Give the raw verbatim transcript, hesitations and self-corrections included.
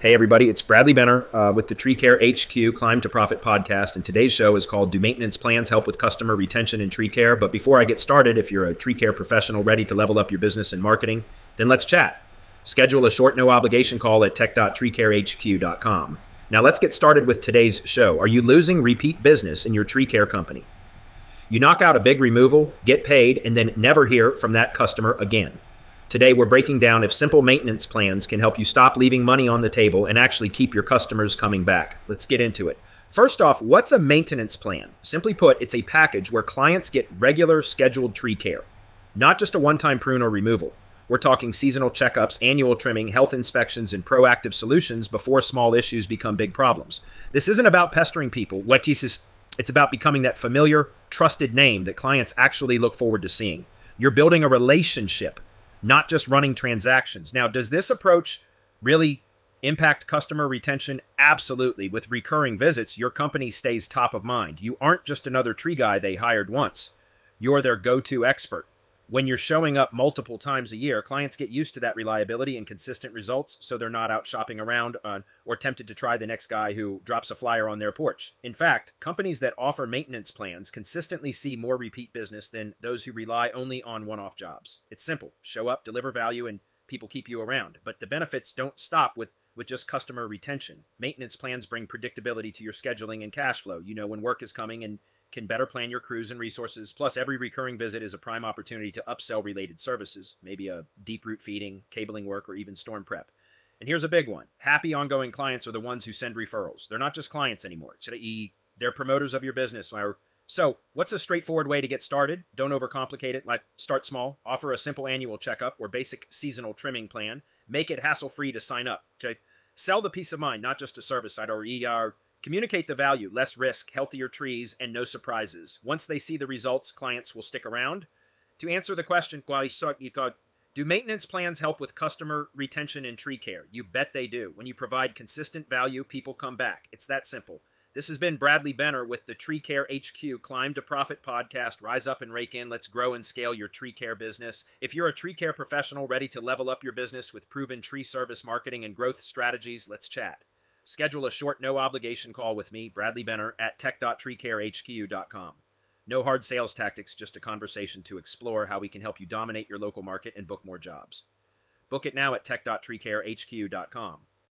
Hey everybody, it's Bradley Benner uh, with the Tree Care H Q Climb to Profit podcast, and today's show is called Do Maintenance Plans Help with Customer Retention in Tree Care? But before I get started, if you're a tree care professional ready to level up your business and marketing, then let's chat. Schedule a short, no obligation call at tech dot tree care h q dot com. Now let's get started with today's show. Are you losing repeat business in your tree care company? You knock out a big removal, get paid, and then never hear from that customer again. Today, we're breaking down if simple maintenance plans can help you stop leaving money on the table and actually keep your customers coming back. Let's get into it. First off, what's a maintenance plan? Simply put, it's a package where clients get regular scheduled tree care, not just a one-time prune or removal. We're talking seasonal checkups, annual trimming, health inspections, and proactive solutions before small issues become big problems. This isn't about pestering people. What is It's about becoming that familiar, trusted name that clients actually look forward to seeing. You're building a relationship, not just running transactions. Now, does this approach really impact customer retention? Absolutely. With recurring visits, your company stays top of mind. You aren't just another tree guy they hired once. You're their go-to expert. When you're showing up multiple times a year, clients get used to that reliability and consistent results, so they're not out shopping around on, or tempted to try the next guy who drops a flyer on their porch. In fact, companies that offer maintenance plans consistently see more repeat business than those who rely only on one-off jobs. It's simple. Show up, deliver value, and people keep you around. But the benefits don't stop with, with just customer retention. Maintenance plans bring predictability to your scheduling and cash flow. You know when work is coming and can better plan your crews and resources. Plus, every recurring visit is a prime opportunity to upsell related services, maybe a deep root feeding, cabling work, or even storm prep. And here's a big one. Happy ongoing clients are the ones who send referrals. They're not just clients anymore. They're promoters of your business. So what's a straightforward way to get started? Don't overcomplicate it. Like, start small. Offer a simple annual checkup or basic seasonal trimming plan. Make it hassle-free to sign up. Okay? Sell the peace of mind, not just a service side or E R. Communicate the value, less risk, healthier trees, and no surprises. Once they see the results, clients will stick around. To answer the question, do maintenance plans help with customer retention in tree care? You bet they do. When you provide consistent value, people come back. It's that simple. This has been Bradley Benner with the Tree Care H Q Climb to Profit podcast. Rise up and rake in. Let's grow and scale your tree care business. If you're a tree care professional ready to level up your business with proven tree service marketing and growth strategies, let's chat. Schedule a short, no-obligation call with me, Bradley Benner, at tech dot tree care h q dot com. No hard sales tactics, just a conversation to explore how we can help you dominate your local market and book more jobs. Book it now at tech dot tree care h q dot com.